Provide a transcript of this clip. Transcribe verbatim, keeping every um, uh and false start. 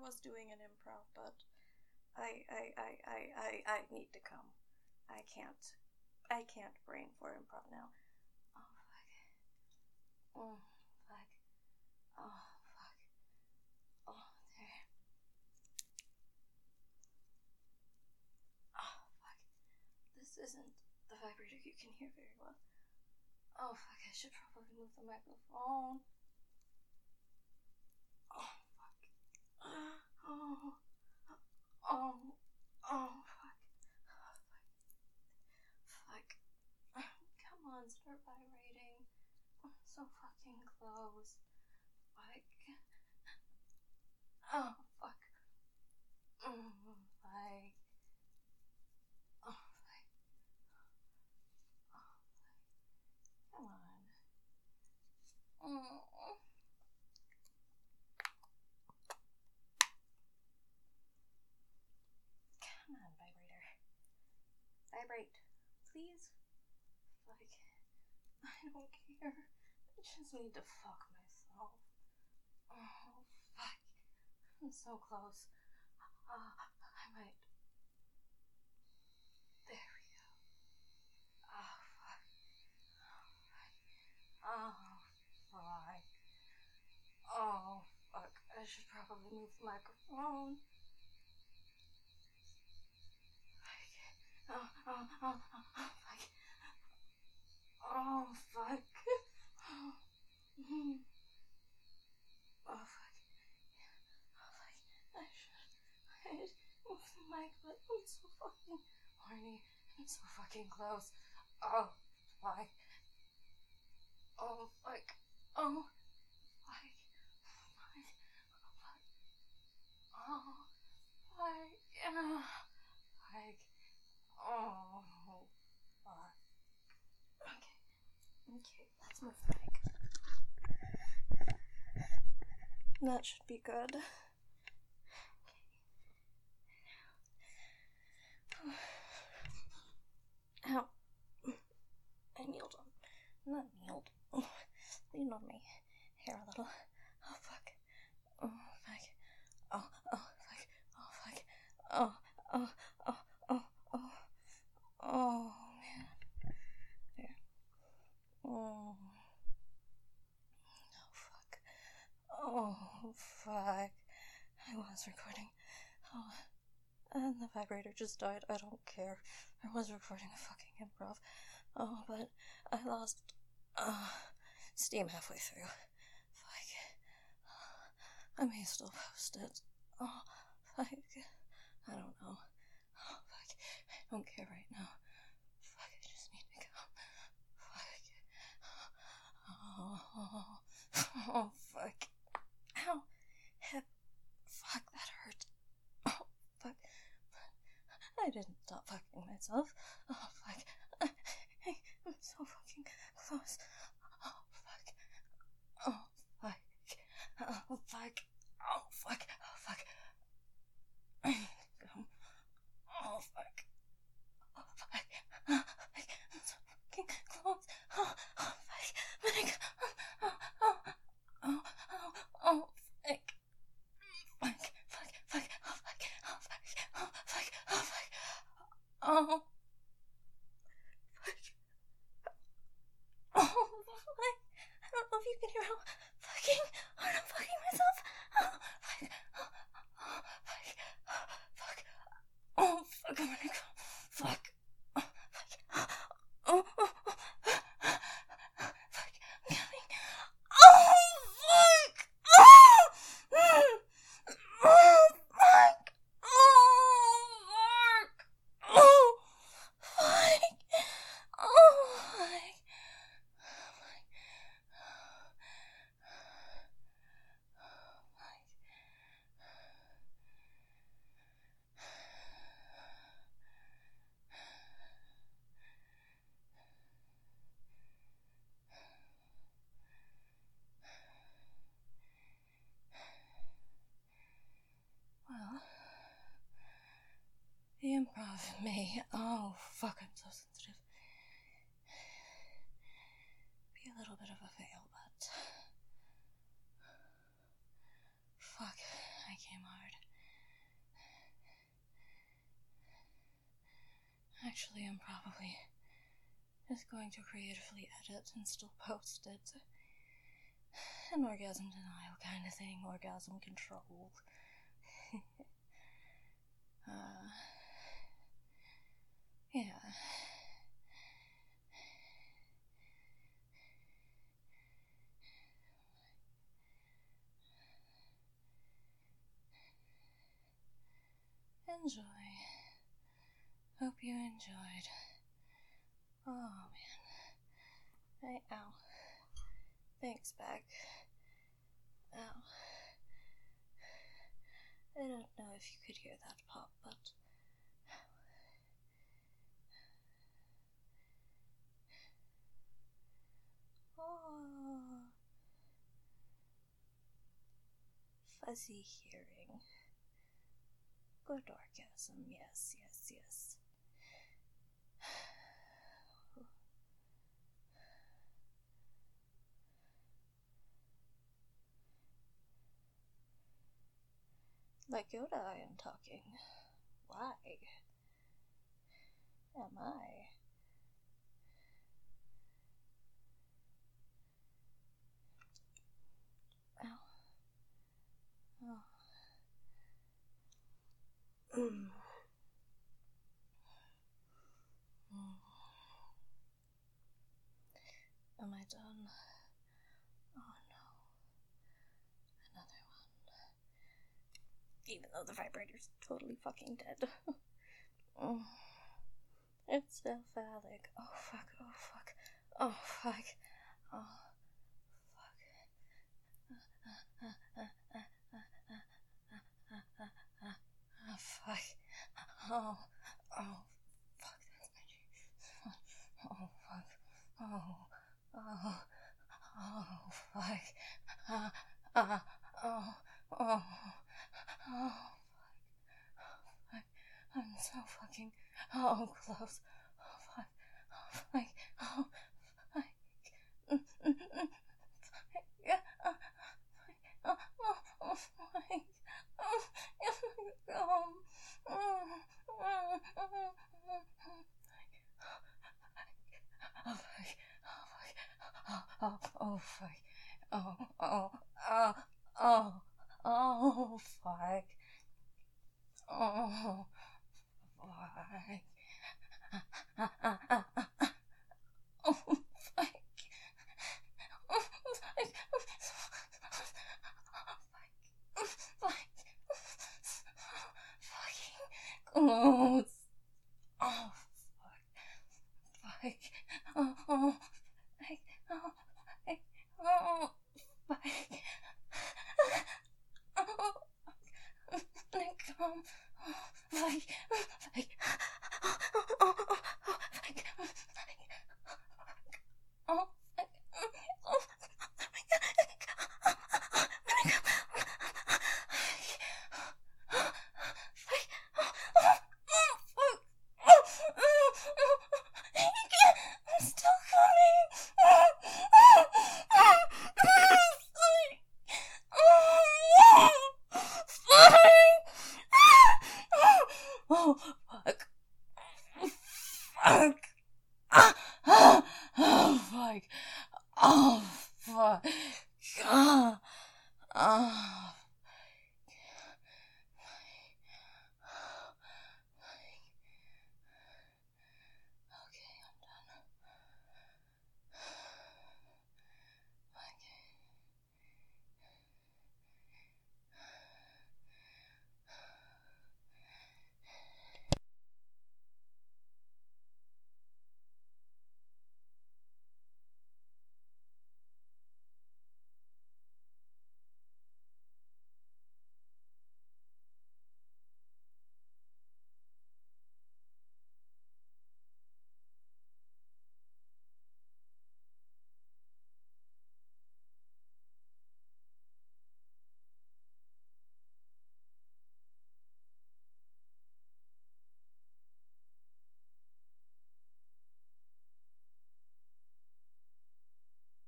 was doing an improv, but I, I, I, I, I, I need to come. I can't. I can't brain for improv now. Oh, fuck. Oh, fuck. Oh, fuck. Oh, there. Oh, fuck. This isn't the vibrator you can hear very well. Oh, fuck. I should probably move the microphone. Oh, fuck. Oh. Oh. Oh, fuck. Oh, fuck. Fuck. Come on, start vibrating. I'm so fucking close. Fuck. Oh, fuck. Oh, fuck. Oh, fuck. Oh, fuck. Come on. Oh. Come on, vibrator. Vibrate, please. Fuck. I don't care. I just need to fuck myself. Oh, fuck. I'm so close. Uh, I might. There we go. Oh, fuck. Oh, fuck. Oh, fuck. I should probably move the microphone. Fuck. Oh, oh, oh, oh, oh, fuck. Oh, fuck. Oh, mm. Oh, fuck. Oh, fuck. I should. I should move the mic, but I'm so fucking horny. I'm so fucking close. Oh, fuck. Oh, fuck. Oh, fuck. Fuck. Fuck. Oh, fuck. Yeah. Fuck. Oh, fuck. Okay. Okay, let's move the mic. That should be good. Okay. Ow. I kneeled on. Not kneeled. Leaned on my hair a little. Oh, fuck. Oh, fuck. Oh, oh, fuck. Oh, fuck. Oh, oh, oh, oh, oh. Oh, man. There. Oh. Oh, fuck. Oh, fuck. I was recording. Oh. And the vibrator just died. I don't care. I was recording a fucking improv. Oh, but I lost uh, steam halfway through. Fuck. I may still post it. Oh, fuck. I don't know. Oh, fuck. I don't care right now. Fuck, I just need to go. Fuck. Oh, oh fuck. Ow. Hip. Fuck, that hurt. Oh, fuck. I didn't stop fucking myself. Oh, fuck. I'm so fucking close. Oh, fuck. Oh, fuck. Oh, fuck. Oh, fuck. Oh, fuck. Oh, fuck. Oh, fuck. Oh, fuck. I'm so fucking close. Oh, oh, fuck. Oh, oh, oh, oh, oh, fuck. Fuck, fuck, fuck. Oh, fuck. Oh, fuck. Oh, fuck. Oh, fuck. Oh. Oh, fuck. I don't know if you can hear how fucking hard I'm fucking myself. Oh, fuck. Oh, oh, fuck. Oh, fuck. Oh, fuck. I'm gonna go. Fuck. Oh, fuck. Oh, oh, oh. Fuck. I'm coming. Oh, fuck. Oh, mm. Oh, fuck. Oh, fuck. Oh, fuck. Oh, fuck. Well, the improv may, oh fuck, I'm so sensitive, be a little bit of a fail, but fuck, I came hard. Actually, I'm probably just going to creatively edit and still post it. An orgasm denial kind of thing, orgasm control. uh, yeah. Enjoy. Hope you enjoyed. Oh, man. Hey, ow. Thanks, back. Ow. I don't know if you could hear that pop, but... Oh. Fuzzy hearing. Good orgasm, yes, yes, yes. Like Yoda, I am talking. Why am I? Ow. Oh. Mm. Mm. Am I done? Oh no. Another one. Even though the vibrator's totally fucking dead. Oh. It's still phallic. Oh fuck, oh fuck. Oh fuck. Oh fuck. Oh fuck. Oh, oh fuck, that's my dream. Oh fuck. Oh, oh, oh fuck. Uh, uh, oh, oh, oh fuck. I'm so fucking, oh, close. Oh fuck. Oh fuck. Oh fuck. Mm, mm, mm. Yeah. Oh, oh, oh, fuck. Oh, um, oh, oh, oh, oh, fuck. Oh, oh, oh, oh, oh, fuck. Oh, fuck. Oh, fuck. Close. Oh, fuck. Fuck. Oh, oh. Fuck. Oh, fuck. Oh, fuck. Oh, let go. Oh, fuck. Fuck. Oh, oh, oh, oh, fuck. Fuck. Oh, fuck. Oh, my God. I'm still coming. Oh, fuck. Fuck. Oh, fuck. Oh, fuck. Oh,